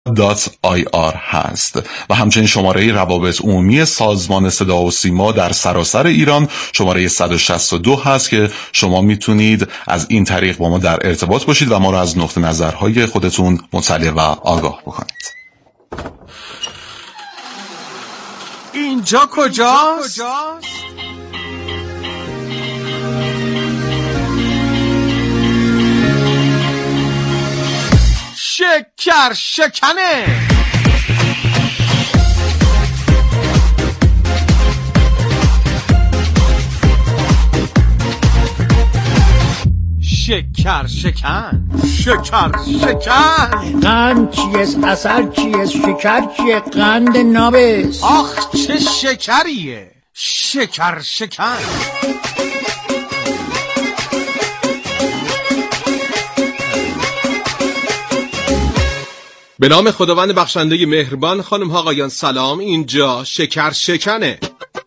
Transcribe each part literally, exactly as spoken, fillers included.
دات آی آر هست و همچنین شماره روابط عمومی سازمان صدا و سیما در سراسر ایران شماره صد و شصت و دو هست که شما میتونید از این طریق با ما در ارتباط باشید و ما رو از نقطه نظرهای خودتون مطلع و آگاه بکنید. اینجا کجاست؟ شکر شکنه. شکر شکن، شکر شکن. قند چیست؟ اثر چیست؟ شکر چیه؟ قند نابست. آخ چه شکریه. شکر شکن. به نام خداوند بخشنده مهربان. خانم ها آقایان سلام، اینجا شکر شکنه.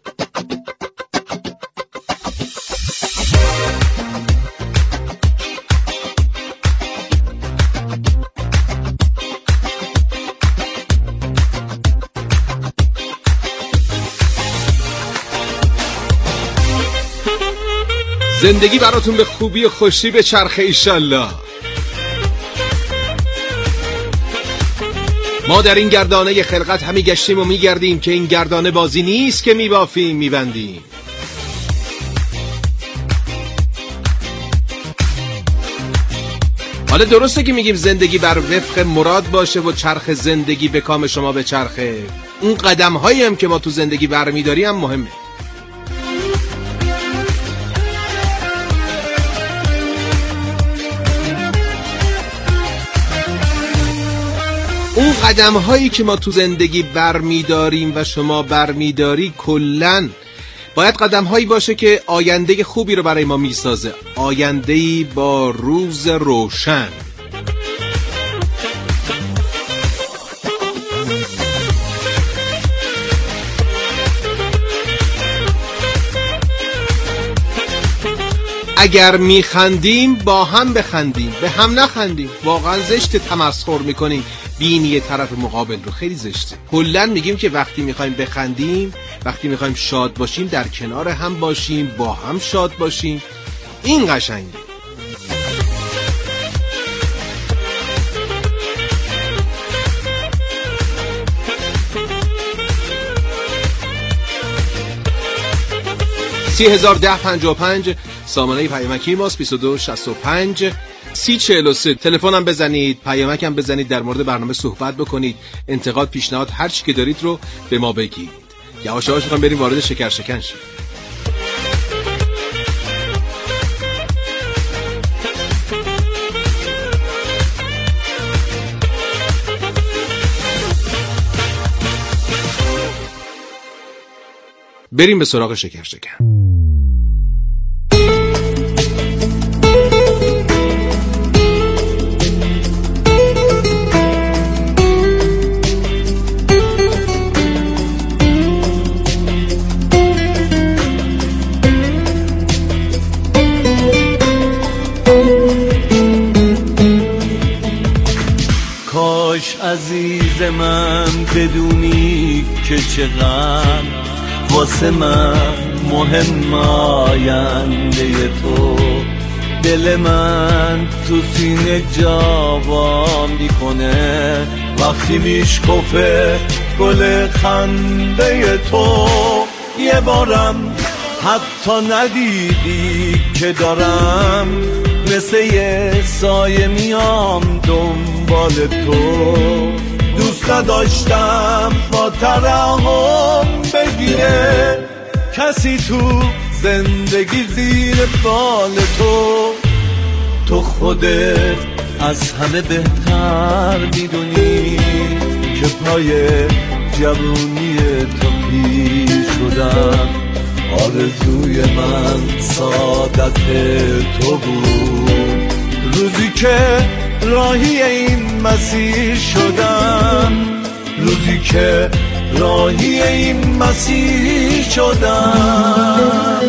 زندگی براتون به خوبی و خوشی به چرخه ایشالله. ما در این گردانه خلقت همی گشتیم و میگردیم که این گردانه بازی نیست که میبافیم میبندیم. حالا درسته که میگیم زندگی بر وفق مراد باشه و چرخ زندگی به کام شما به چرخه. اون قدم هایی هم که ما تو زندگی برمیداریم هم مهمه. اون قدم هایی که ما تو زندگی برمیداریم و شما برمیداری کلن باید قدم هایی باشه که آینده خوبی رو برای ما میسازه، آینده‌ای با روز روشن. اگر میخندیم با هم بخندیم، به هم نخندیم. واقعا زشت تمسخر میکنیم بینی طرف مقابل رو، خیلی زشته. کلاً میگیم که وقتی میخوایم بخندیم، وقتی میخوایم شاد باشیم، در کنار هم باشیم، با هم شاد باشیم. این قشنگه. سی هزار ده پنجاه و پنج سامانه پیامکی ماست. بیست و دو شصت و پنج سی چهل و سه تلفنم بزنید، پیامکم بزنید، در مورد برنامه صحبت بکنید، انتقاد، پیشنهاد، هر چی که دارید رو به ما بگید. یواش یواش می‌خوام بریم وارد شکر شکن شیم. بریم به سراغ شکر شکن. کاش عزیز من بدونی که چقدر واسه من مهم آینده تو. دل من تو سینه جاوا میکنه وقتی میشکفه گل خنده تو. یه بارم حتی ندیدی که دارم مثل یه سایه میام دنبال تو. دوست نداشتم با ترحم بگیره کسی تو زندگی زیر بال تو. تو خودت از همه بهتر میدونی که پای جوونی تو پیر شدم. آرزوی من سعادت تو بود روزی که راهی این مسیر شدم، روزی که راهی این مسیر شدم.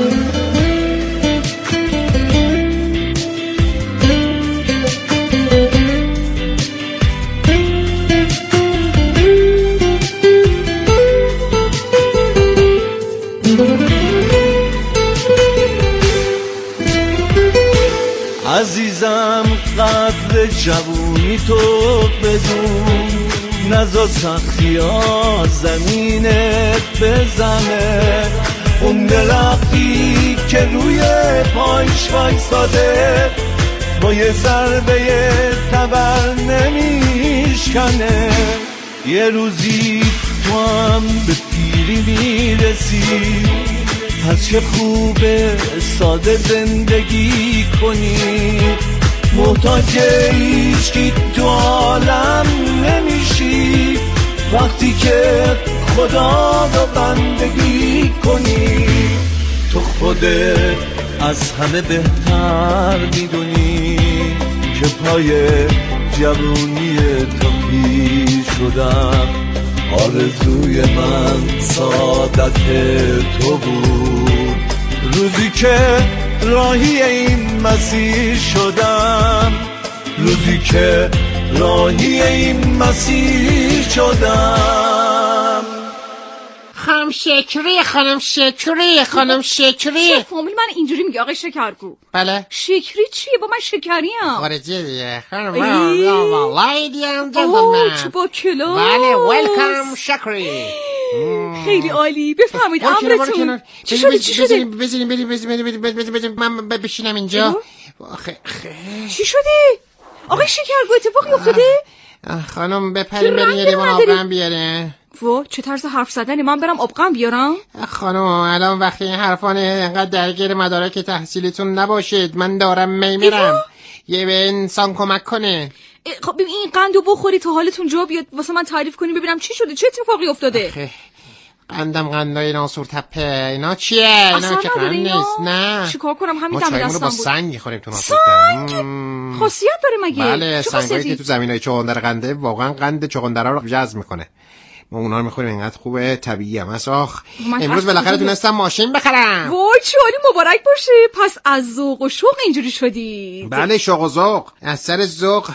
جوونی تو بدون، نزا سختی ها زمینت بزنه. اون درختی که روی پایش وایساده با یه ضربه تبر نمیشکنه. یه روزی تو هم به پیری میرسی، پس چه خوبه ساده زندگی کنی، محتاج هیچکی تو عالم نمیشی وقتی که خدا رو بندگی کنی. تو خودت از همه بهتر میدونی که پای جوونی تو پیر شدم. آرزوی من سعادت تو بود روزی که راهی این مسیر شدم، روزی که راهی این مسیر شدم. خانم شکری خانم شکری خانم شکری. چه فامیل من اینجوری میگه آقای شکرگو؟ بله شکری چیه؟ با من شکریم. خارجی دیگه خانم لایدی اند جنتلمن. چه با کلاس. بله ویلکام شکری. خیلی عالی. بفرمایید امرتون. چی شده چی شده؟ بزنین بریم بزنین بریم من بشینم اینجا. چی شده؟ آقای شکرگو اتفاقی افتاده؟ خانم بپریم بریم یه لیوان آبغن بیاره. وا چه طرز حرف زدنی، من برم آبغن بیارم؟ خانم الان وقتی این حرفانه انقدر درگیر مدارک تحصیلیتون نباشید، من دارم میمیرم، یه به انسان کمک کنه. خب این قندو بخوری تا حالتون جا بیاد واسه من تعریف کنی ببینم چی شده، چه اتفاقی افتاده؟ آخه قندم قندای ناسور تپه، اینا چیه؟ اینا که قند نیست. نه چیکار کنم همین دم دستم بود. ما با سنگ می‌خوریم تو ناسور سنگ خاصیت داره مگه؟ بله سنگایی که تو زمینای چغندر قنده واقعا قند چغندرا رو جذب میکنه، ما اونا رو میخوریم، اینقدر خوبه، طبیعی هم هست. آخ امروز بالاخره تونستم ماشین بخرم. وای چه عالی، مبارک باشه. پس از ذوق و شوق اینجوری شدی؟ بله شوق و ذوق. از سر ذوق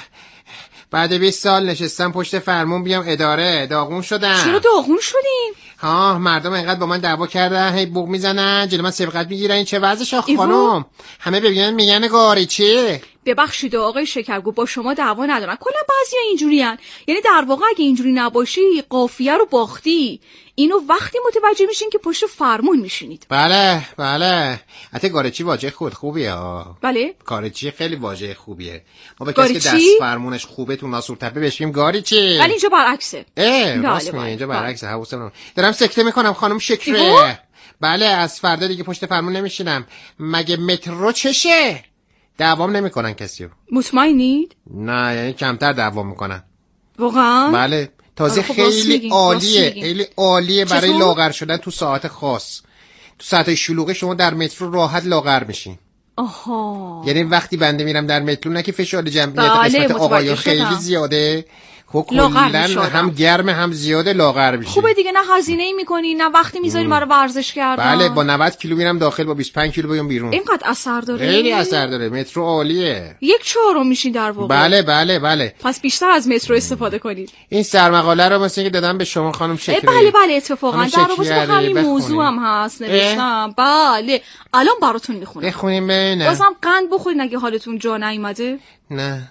بعد بیست سال نشستم پشت فرمون بیام اداره داغون شدم. چرا داغون شدیم؟ ها مردم اینقدر با من دعوا کردن، هی بوق میزنن، جلوی من سبقت میگیرن. این چه وضعشه خانم؟ همه ببینن میگن گاری چی؟ ببخشید آقای شکرگو با شما دعوا ندارن، کلا بعضیا اینجوریان. یعنی در واقع اگه اینجوری نباشی قافیه رو باختی. اینو وقتی متوجه میشین که پشت فرمون میشینید. بله بله. حتی گارچی واژه خود خوبیه ها. بله گارچی خیلی واژه خوبیه. ما به کسی که دست فرمونش خوبه تو ناسور تپه بهش میگیم گارچی. ولی اینجا برعکسه. اه راست میگی، اینجا برعکسه. حواسم دارم سکته میکنم خانم شکره. بله از فردا دیگه پشت فرمون نمیشینم. مگه مترو چشه؟ دعوام نمیکنن کسیو. مطمئنید؟ نه یعنی کمتر دعوام میکنن. واقعا؟ بله تازه خیلی عالیه، خیلی عالیه برای لاغر شدن تو ساعت خاص. تو ساعت شلوغه شما در مترو راحت لاغر میشین. آها. یعنی وقتی بنده میرم در مترو نه که فشار جمعیت قسمت آقایان خیلی زیاده، خب کلا هم گرم هم زیاده لاغر میشی. خوبه دیگه، نه هزینه ای میکنی نه وقتی میذاری برای ورزش کردن. بله با نود کیلو میرم داخل، با بیست و پنج کیلو بیام بیرون. اینقدر اثر داره؟ خیلی اثر داره. مترو عالیه. یک چهارم میشین در واقع. بله بله بله. پس بیشتر از مترو استفاده کنید. این سرمقاله رو مثلا که دادم به شما خانم شکری. بله بله اتفاقا در رابطه با همین موضوع هم هست نوشتم. بله الان براتون میخونم. بخونیم ببینم. بازم قند بخورین اگه حالتون جا نیومده. نه.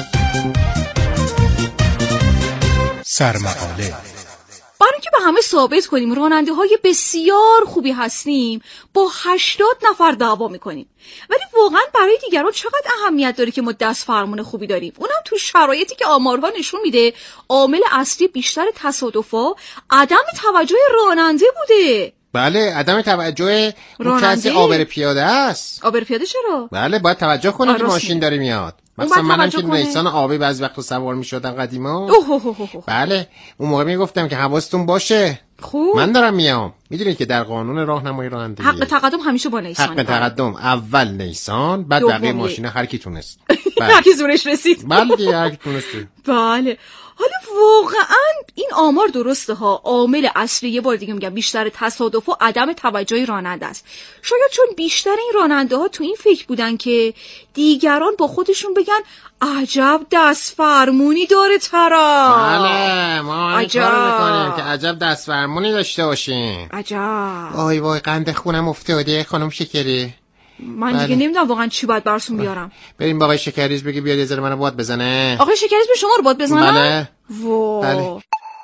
سرمقاله. برای اینکه به همه ثابت کنیم راننده های بسیار خوبی هستیم با هشتاد نفر دعوا میکنیم، ولی واقعا برای دیگران چقدر اهمیت داره که ما دست فرمون خوبی داریم، اونم تو شرایطی که آمارها نشون میده عامل اصلی بیشتر تصادفا عدم توجه راننده بوده. بله عدم توجه کسی آبر پیاده است. آبر پیاده چرا؟ بله باید توجه کنه که ماشین داره میاد. مثلا منم که نیسان آبی بعضی وقتا سوار میشدم قدیما. بله اون موقع میگفتم که حواستون باشه خوب من دارم میام. میدونید که در قانون راهنمایی رانندگی حق تقدم همیشه با نیسان. حق تقدم اول نیسان، بعد بقیه ماشینا هر کی تونست. هر کی زورش رسید. بله هر کی تونست. بله حالا واقعا این آمار درسته ها، عامل اصلی یه بار دیگه میگم بیشتر تصادف و عدم توجه راننده است. شاید چون بیشتر این راننده ها تو این فکر بودن که دیگران با خودشون بگن عجب دست فرمونی داره طرف. بله ما این کارو میکنیم که عجب دست فرمونی داشته باشیم. عجب. وای وای قند خونم افتاده خانم شکری. من بله. دیگه نمیدونم واقعا چی باید براتون بیارم. بریم با آقای شکریز بگی بیاد یه ذره منو باد بزنه. آقای شکریز به شما رو باد بزنم؟ بله. وا. بله.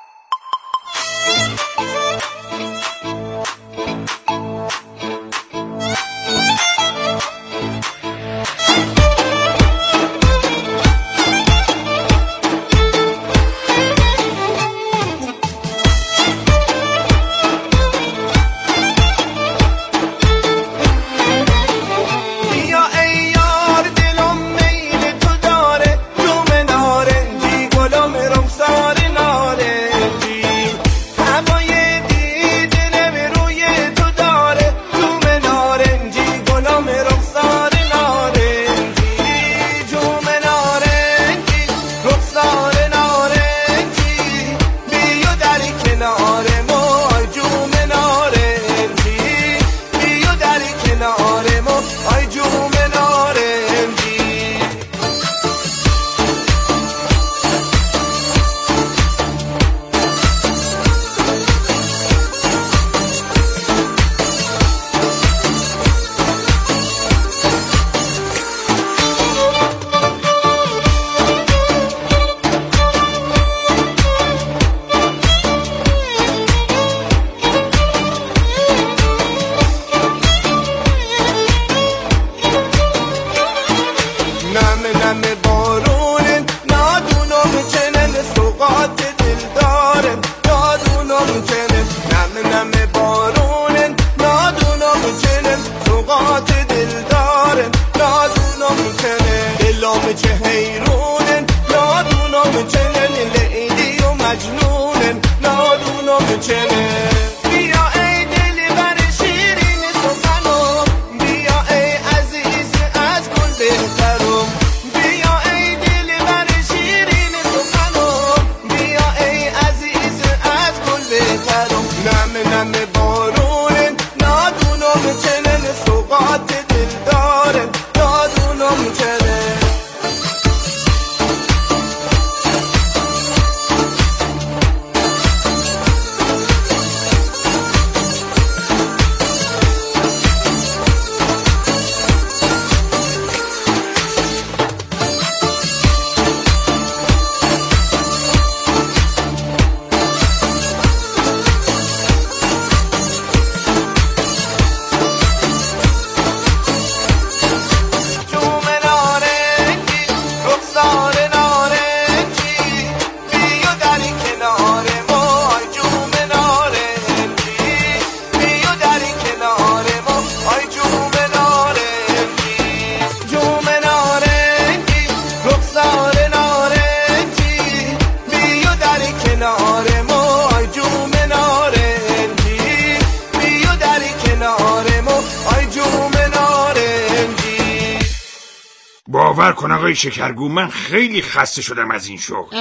باور کن آقای شکرگو من خیلی خسته شدم از این شغل.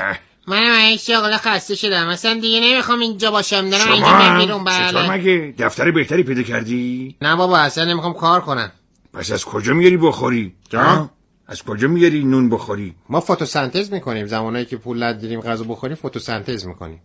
منم این شغل خسته شدم اصلا دیگه نمیخوام اینجا باشم. دارم اینجا شما بیرون. بله. چطور مگه دفتر بهتری پیدا کردی؟ نه بابا اصلا نمیخوام کار کنم. پس از کجا میاری بخوری؟ جان؟ از کجا میاری نون بخوری؟ ما فتوسنتز میکنیم زمانایی که پول نداریم غذا بخوریم فتوسنتز میکنیم.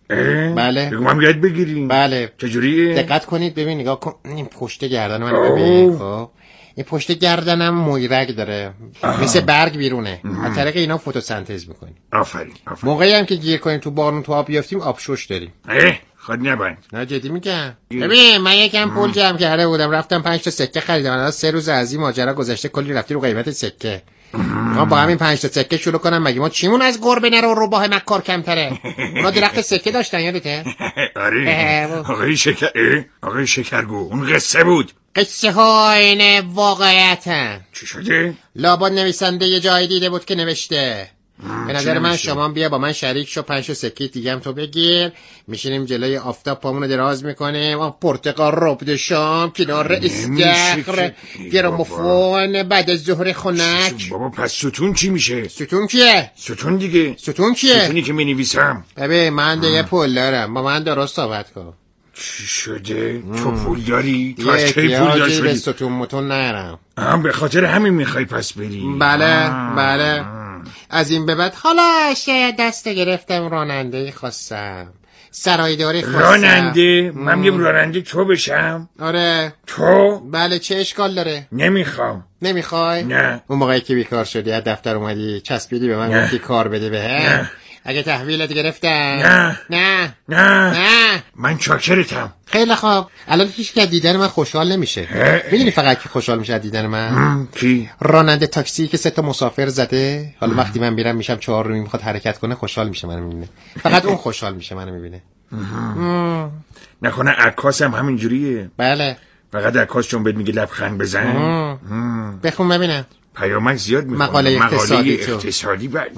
بله. بگو هم یاد بگیریم. بله. چجوریه؟ دقت کنید ببین نگاه کن این پشت گردن من ببین. خب این پشت گردنم مویرگ داره آه. مثل برگ بیرونه. از طریق اینا فتوسنتز میکنیم. آفرین. آفرین. موقعی هم که گیر کنیم تو بارون تو آب بیافتیم آب شوش داریم. اه خود نبند. نه جدی میگم. ببین من یکم پول جمع کرده بودم رفتم پنج تا سکه خریدم. الان سه روز از این ماجرا گذشته کلی رفتی رو قیمت سکه. ما با همین پنج تا سکه شروع کنم مگه ما چیمون از گربه نره و روباه مکار کمتره؟ اونا درخت سکه داشتن یادته؟ آره. آقای شکر آقای شکرگو اون قصه بود. قصه ها اینه واقعیتن. چی شده؟ لابد نویسنده یه جایی دیده بود که نوشته به نظر من شما بیا با من شریک شو پنج تا سکه دیگه هم تو بگیر میشینیم جلوی آفتاب پامونو دراز میکنیم آن پرتقال ربد شام کنار استخر گراموفون بعد از ظهر خنک. بابا پس ستون چی میشه؟ ستون کیه؟ ستون دیگه. ستون کیه؟ ستونی که مینویسم. ببین من دیگه پول دارم با من درست صحبت کن. چی شده؟ تو پول داری؟ تو از کی پول دار شدی؟ به ستون متون نرم. هم به خاطر همین میخوای پس بری؟ بله آه. بله از این به بعد حالا شاید دست گرفتم رانندهی خواستم سرایداری خواستم. راننده؟ من میگم راننده تو بشم؟ آره. تو؟ بله چه اشکال داره؟ نمیخوام. نمیخوای؟ نه. اون موقعی که بیکار شدی از دفتر اومدی چسبیدی به من گفتی کار بده به نه. اگه تحویلت گرفتن؟ نه. نه. نه. نه. من چاکرتم. خیلی خوب. الان هیچ که دیدن من خوشحال نمیشه. میدونی فقط کی خوشحال میشه از دیدن من؟ کی؟ راننده تاکسی که سه تا مسافر زده. حالا وقتی من میرم میشم چهار رومی میخواد حرکت کنه خوشحال میشه منو میبینه. فقط اون خوشحال میشه منو میبینه. نکنه عکاس هم همینجوریه؟ بله. فقط عکاس چون بهت میگه لبخند بزن. بخون ببینم. پیامک زیاد میخونه. مقاله اقتصادی تو. اقتصادی بعد.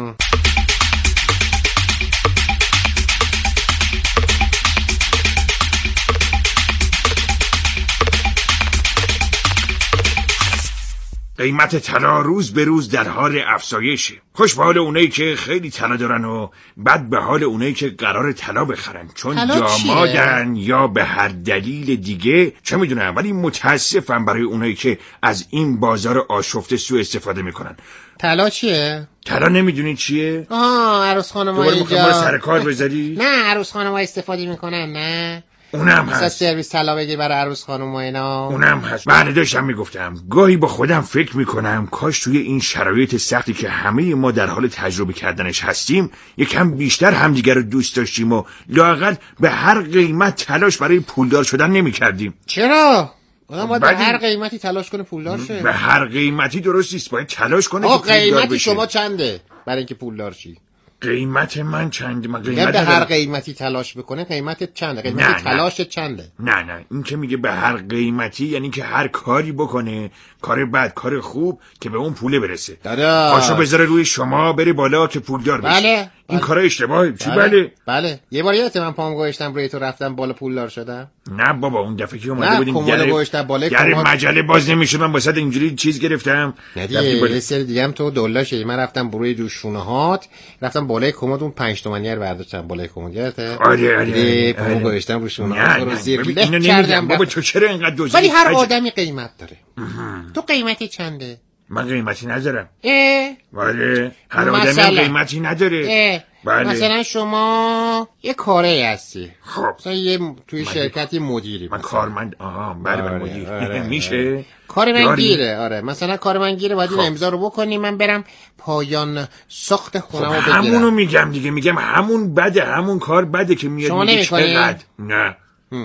قیمت طلا روز به روز در حال افزایشه. خوش به حال اونایی که خیلی طلا دارن و بد به حال اونایی که قرار طلا بخرن چون دامادن یا به هر دلیل دیگه، چه میدونم، ولی متاسفم برای اونایی که از این بازار آشفته سوء استفاده میکنن. طلا چیه؟ طلا نمیدونی چیه؟ آها عروس خانم ها اینجا دوباره سر کار بذاری؟ نه عروس خانم ها استفاده میکنن. نه اونم هست. مثلا سرویس طلا بگیر برای عروس خانم و اینا. اونم هست. بله داشتم میگفتم گاهی با خودم فکر میکنم کاش توی این شرایط سختی که همه ما در حال تجربه کردنش هستیم یکم بیشتر همدیگر رو دوست داشتیم و لااقل به هر قیمت تلاش برای پولدار شدن نمیکردیم. چرا؟ آدم باید به هر قیمتی تلاش کنه پولدار شه. به هر قیمتی درست نیست، باید تلاش کنه که پولدار بشه. قیمتی شما چنده برای اینکه پولدار شی؟ قیمت من چنده؟ من قیمت به هر قیمتی تلاش بکنه قیمتت چنده؟ قیمت تلاش چنده؟ نه نه این که میگه به هر قیمتی یعنی که هر کاری بکنه، کار بد کار خوب، که به اون پوله برسه. پاشو بذاره روی شما بره بالا که پولدار بشه. بله. این کارا اشتباهه. چی بله؟ بله بله. یه بار یادت من پام گوشتم روی تو رفتم بالا پولدار شدم؟ نه بابا اون دفعه که اومده بودیم گره گوشتم بالا گره مجله باز نمیشه، من واسه اینجوری چیز گرفتم. نه دیگه یه سری دیگه هم تو دلا شدی. من رفتم روی دوشونهات، رفتم بالای کمد، اون پنج تومانی رو برداشتم بالای کمد. یادته؟ آره آره. پام گوشتم رو شونهات رو زیر له کردم. بابا تو چرا اینقدر دوزی؟ ولی هر آدمی قیمت داره. تو قیمتی چنده؟ من قیمتی ندارم. اه؟ بله هر آدمی قیمتی نداره. بله. مثلا شما یه کاره هستی. خب مثلا یه توی شرکتی مدیری. من کارمند. آها بله من مدیر. آره. میشه آره. کار من گیره. آره مثلا کار من گیره باید خب. این امضا رو بکنی من برم پایان ساخت خونمو خب بگیرم. همونو میگم دیگه، میگم همون بده، همون کار بده که میاد. شما نمی‌کنی؟ نه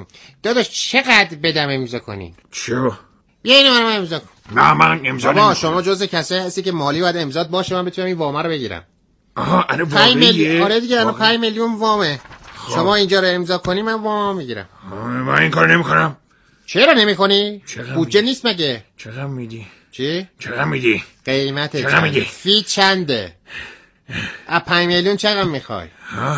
داداش چقدر بدم امضا کنی؟ چه؟ بیا اینو برام امضا کن. نه من امضا نمی‌کنم. شما جزء کسایی هستی که مالی باید امضات باشه من بتونم این وامه رو بگیرم. آها الان واقعیه؟ آره دیگه الان پنج میلیون وامه. خب. شما اینجا رو امضا کنی من وام میگیرم. من این کارو نمی‌کنم. چرا نمی‌کنی؟ بودجه نیست مگه؟ چقدر میدی؟ چی؟ چقدر میدی؟ قیمت چقدر میدی؟ فی چنده؟ از پنج میلیون چقدر میخوای؟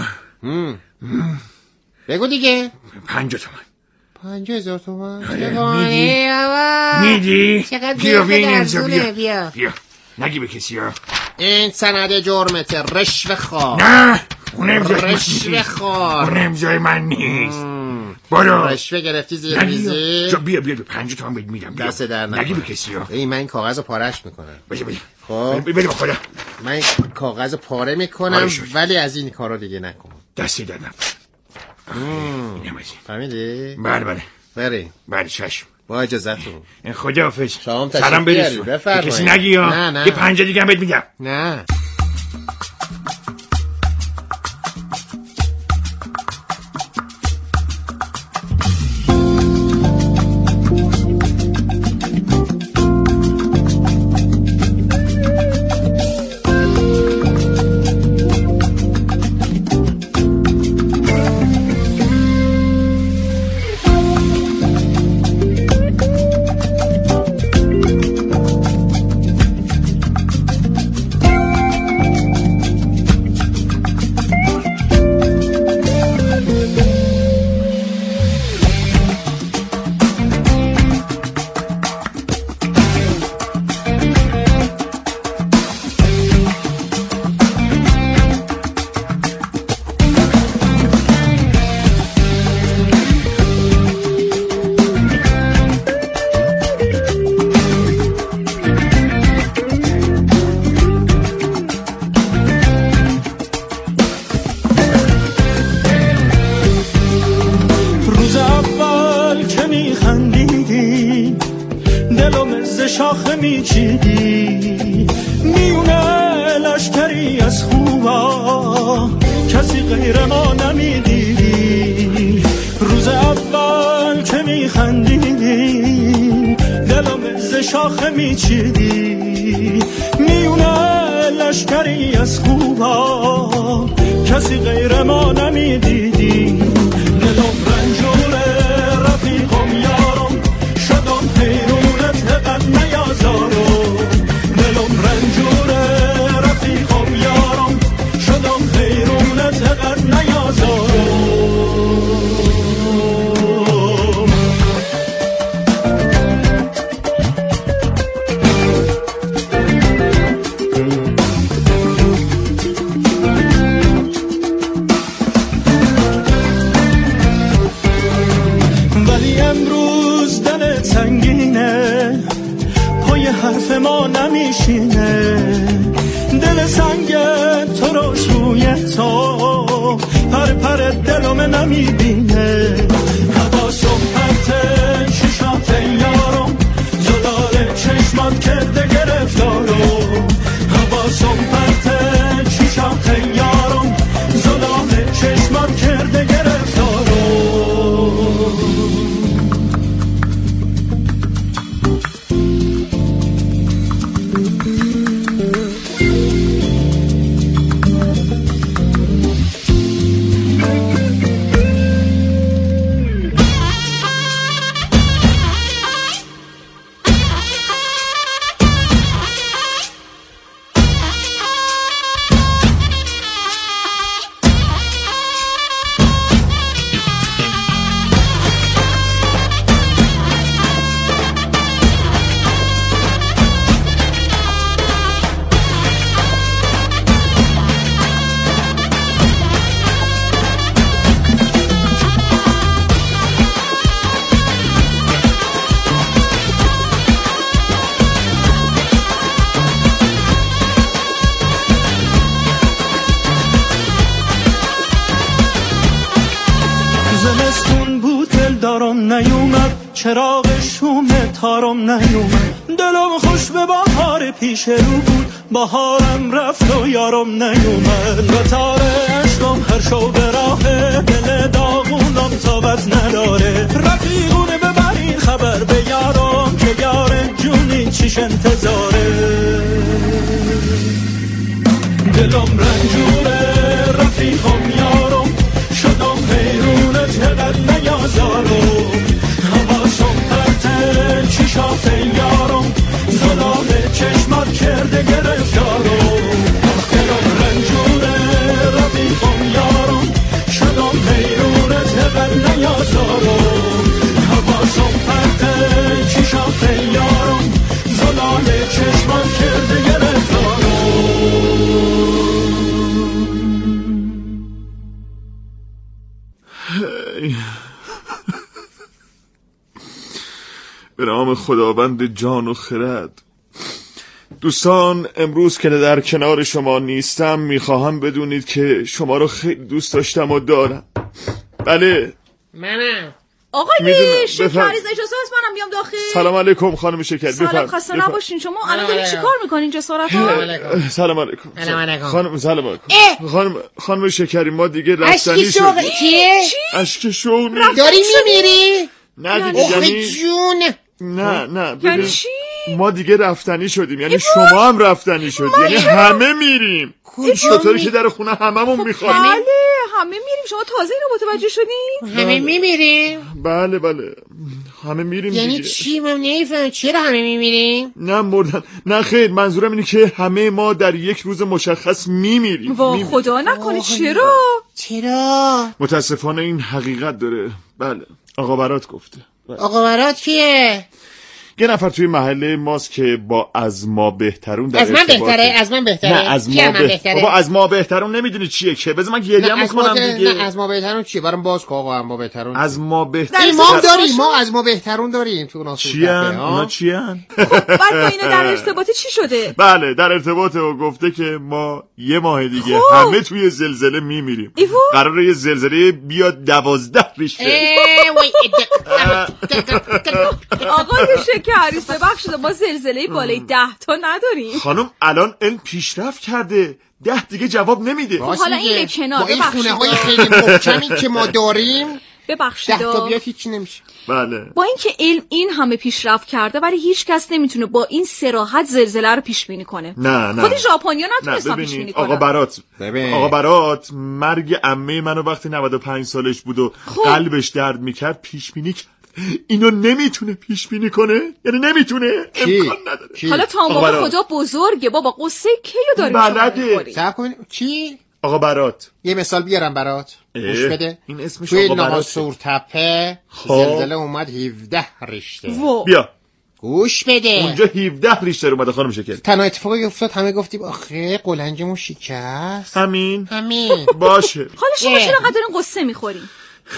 بگو دیگه. پنجاه تومن. پنجاه هزار تومن؟ میدی؟ میدی؟ چقدر بیا بیا امضا بیا بیا بیا نگی به کسی ها. این سند جرمته. رشوه خواه. نه اون امضای رشوه خواه. اون امضای من نیست. برو. رشوه گرفتی زیر میزی؟ بیا بیا پنجاه تومن بهت میدم. دست در نکنه. نگی به کسی ها. این من این کاغذ پارهش میکنم. بیا بیا. خب بیا با خدا. من این کاغذ پاره میکنم ولی از این کارا دیگه نکن. دستی در نکنه. فهمیدی؟ بله بله. بری. بله چشم. با اجازهتون. خداحافظ. سلام برسون. کسی نگی ها. نه نه. یه پنجاه دیگه هم بهت میدم. نه. شاخه میچیدی، میونه لشکری از خوبا کسی غیر ما نمیدیدی. روز اول که میخندیدی دلم ز شاخه میچیدی، میونه لشکری از خوبا کسی غیر ما نمیدیدی. دلم رنجوره رفیقم یارم، شدم حیرونت قد نیازارم. دلم رنجوره رفیقم یارم، شدم حیرونت قد نیازارم. حرف ما نمیشینه، دل سنگ تو روش روی تو پر پر دلم نمیبینه. حواسم پرت ششات یارم، زلال چشمات کرده گرفتارم. حواسم پرت ششات یارم، زلال چشمات کرده گرفتارم. چراغ شوم تارم نیومد، دلم خوش به بهار پیش رو بود، بهارم رفت و یارم نیومد. و تار عشقم هر شو به راه دل داغونم تابت نداره. رفیقونه ببرین خبر به یارم که یار جونی چیش انتظاره. دلم رنجوره رفیقم یارم، شدم حیرونت قد نیازارم. حواسم پرته چشات یارم، زلال چشمات کرده گرفتارم. دلم رنجوره رفیقم یارم، شدم حیرونت قد نیازارم. حواسم پرته چشات یارم، زلال چشمات کرده گرفتارم. به نام خداوند جان و خرد. دوستان، امروز که در کنار شما نیستم میخواهم بدونید که شما رو خیلی دوست داشتم و دارم. بله منم. آقای شکریز اجازه هست منم بیام داخل؟ سلام علیکم خانم شکر. سلام، خسته نباشین. شما الان دارین چیکار میکنین اینجا سرعتا؟ سلام علیکم. سلام علیکم خانم. سلام علیکم خانم. خانم شکری ما دیگه رفتنی شدیم. اشک شوق چیه؟ اشک شوق داری میمیری؟ نه دیگه، یعنی جون. نه نه یعنی چی؟ ما دیگه رفتنی شدیم، یعنی شما هم رفتنی شدیم، یعنی همه میریم. چطوری که در خونه هممون میخوام؟ بله همه میریم. شما تازه اینو متوجه شدین؟ همه میمیریم؟ بله بله همه میریم. یعنی دیگه چی؟ من نمیفهمم چرا همه میمیریم؟ نه مردن، نه خیر، منظورم اینه که همه ما در یک روز مشخص میمیریم. وا خدا نکنه. چرا؟ چرا؟ متاسفانه این حقیقت داره. بله آقا برات گفته. آقا برات کیه؟ یه نفر توی محله ماست که با از ما بهترون در از من بهتره؟ از من بهتره؟ نه از ما بهتره. بابا از ما بهترون نمیدونی چیه که؟ بذار من گریه‌مو کنم دیگه. نه از ما بهترون چیه؟ برام باز کن آقا. از ما بهترون از ما بهترون ما داریم. ما از ما بهترون داریم تو ناسو. چی ان؟ اونا چی ان؟ خب بعد با اینا در ارتباط چی شده؟ بله در ارتباطه و گفته که ما یه ماه دیگه خوب. همه توی زلزله میمیریم. قراره یه زلزله بیاد دوازده ریشه. آقای شکری که عریس ببخشید ما زلزله بالای ده تا نداریم. خانم الان علم پیشرفت کرده، ده دیگه جواب نمیده. حالا این به کنار، با این خونه های خیلی محکمی که ما داریم ببخشید ده تا بیاد هیچی نمیشه. بله. با اینکه علم این همه پیشرفت کرده ولی هیچ کس نمیتونه با این صراحت زلزله رو پیش بینی کنه. نه نه. خود ژاپنیا نتونستن پیش بینی کنن. آقا برات ببین. آقا برات مرگ عمه منو وقتی نود و پنج سالش بود و خب. قلبش درد میکرد پیش بینی کرد. اینو نمیتونه پیش بینی کنه؟ یعنی نمیتونه؟ کی؟ امکان نداره. کی؟ حالا تا موقع خدا بزرگه بابا، قصه کیو داریم؟ بلده. صبر کن. چی؟ آقا برات یه مثال بیارم برات. گوش بده. این اسمش توی آقا براته. ناهارسور تپه زلزله اومد هفده ریشتر. و. بیا گوش بده. اونجا هفده ریشتر اومده خانم شکل. تنها اتفاقی افتاد همه گفتیم آخه قلنجمون شکست. همین همین. باشه. حالا شما چرا قدر این قصه میخورین؟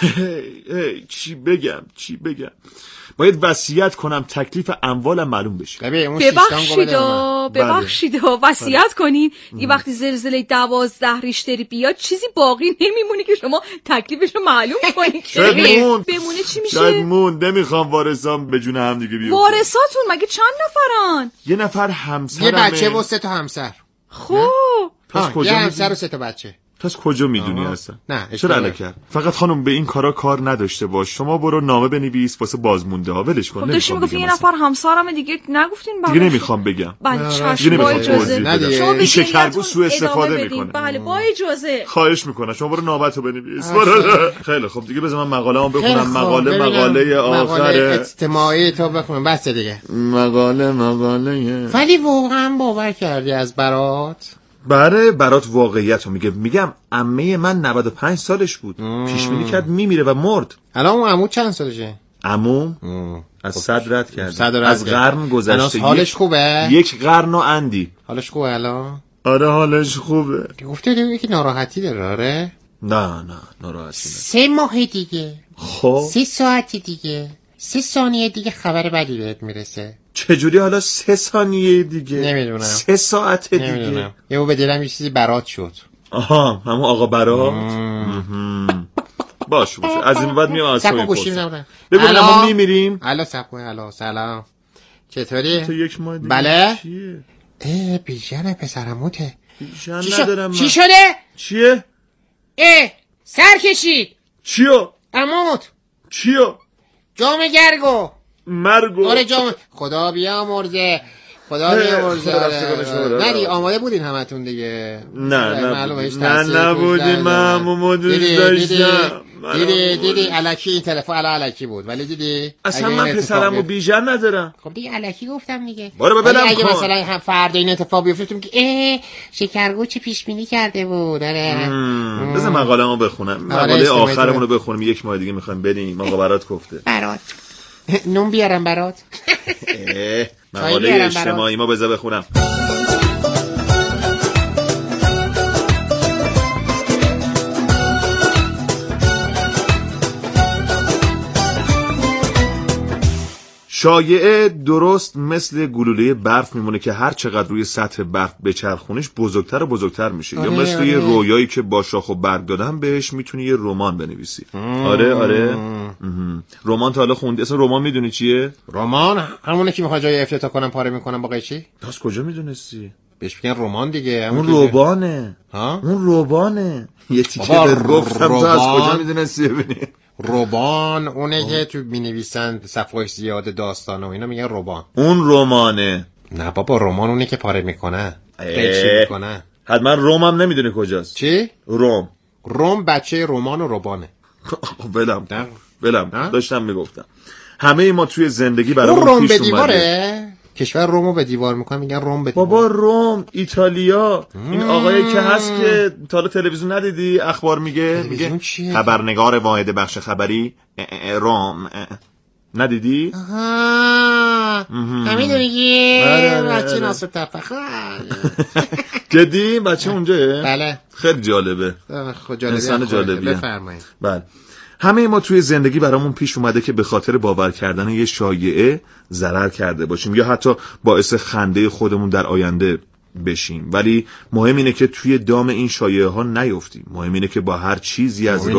چی بگم چی بگم باید وصیت کنم تکلیف اموالم معلوم بشه. ببخشید ببخشید وصیت کنین. این وقتی زلزله دوازده ریشتری بیاد چیزی باقی نمیمونه که شما تکلیفش رو معلوم کنین. شاید مون بمونه چی میشه؟ شاید مون نمیخوام وارثام به جون هم دیگه بیفتن. وارثاتون مگه چند نفرن؟ یه نفر همسرمه. یه بچه و سه تا همسر. خب یه همسر و سه تا بچه. تو از کجا میدونی اصلا؟ نه چرا الان کرد؟ فقط خانم به این کارا کار نداشته باش. شما برو نامه بنویس واسه بازمونده ها. ولش کن. خب داشتیم میگفتین یه نفر همسرمه دیگه نگفتین دیگه نمیخوام بگم. بله چشم با اجازه. شما این شکرگو سوء استفاده میکنه. بله با اجازه. خواهش میکنم شما برو نامتو بنویس. خیلی خب دیگه بذار من مقاله‌مو بخونم. مقاله مقاله آخر اجتماعی تو بخونم بس دیگه. مقاله مقاله. ولی واقعا باور کردی از برات؟ بره برات واقعیت رو میگه. میگم عمه من نود و پنج سالش بود. پیش بینی کرد میمیره و مرد. الان اون عمو چند سالشه؟ عمو از صد رد کرد. از کرد. قرن گذشته. حالش خوبه؟ یک قرن و اندی. حالش خوبه الان؟ آره حالش خوبه. گفته دیگه که ناراحتی داره. آره؟ نه نه ناراحتی نه. سه ماه دیگه. خب سه ساعت دیگه. سه ثانیه دیگه خبر بدی بهت میرسه. چجوری حالا سه ثانیه دیگه؟ نمیدونم. سه ساعت دیگه؟ نمیدونم. یه به دلم یه چیزی برات شد. آها همون آقا برات. باش باشه از این بعد میام از تو میپرسم. بگو ما میمیریم. الو سب کن. الو سلام. چطوری؟ تو یک ماه دیگه. بله. چیه؟ اه بیژن پسرموته. بیژن ندارم. چی شده؟ چیه؟ اه سر کشید. چیو؟ عموت. چیو؟ جام گرگو. مرگو. آره جام. خدا بیامرزه. خدا بیامرزه. ندی آماده بودین همتون دیگه. نه نه نه نبودیم. من دوست داشتم. دیدی دیدی الکی این تلفن الا الکی بود ولی دیدی اصلا من پسرمو بیژن ندارم. خب دیگه الکی گفتم دیگه. برو ببینم اگه کن. مثلا هم فردا این اتفاق بیفته که اه شکرگو چه پیش بینی کرده بود. آره بذار مقاله‌مو بخونم. مقاله آخرمون رو بخونیم. یک ماه دیگه میخوایم بریم. آقا برات گفته. برات نون بیارم برات. مقاله اجتماعی ما بذار بخونم. شایعه درست مثل گلوله برف میمونه که هر چقدر روی سطح برف بچرخونیش بزرگتر و بزرگتر میشه. آره، یا مثل آره. یه رویایی که با شاخ و برگ دادن بهش میتونی یه رمان بنویسی. آره آره رمان تا حالا خوندی؟ اصلا رمان میدونی چیه؟ رمان همونه که میخواد جای افتتاح کنم پاره میکنم با قیچی. از کجا میدونستی؟ بهش میگن رمان دیگه. اون ربانه. ها اون ربانه. یه تیکه بهت گفتم تو از کجا میدونستی؟ ببینی ربان اونه که تو مینویسن صفحه‌اش زیاد داستانه و اینا میگن ربان. اون رمانه. نه بابا رمان اونه که پاره میکنه قیچی میکنه. حتما رومم نمیدونی کجاست. چی؟ روم. روم بچه رمان و ربانه. بلم بلم داشتم میگفتم همه ما توی زندگی برامون پیش اومده. کشور رومو به دیوار میکنن میگن روم به دیوار. بابا روم ایتالیا. این آقایی که هست که تا حالا تلویزیون ندیدی اخبار میگه میگه خبرنگار واحد بخش خبری روم ندیدی؟ آها نمیدونی بچه ناصر تفخر. جدی بچه اونجاه؟ بله خیلی جالبه. انسان جالبیه. بفرمایید. بله همه ما توی زندگی برامون پیش اومده که به خاطر باور کردن یه شایعه ضرر کرده باشیم یا حتی باعث خنده خودمون در آینده بشیم، ولی مهم اینه که توی دام این شایعه ها نیفتیم. مهم اینه که با هر چیزی از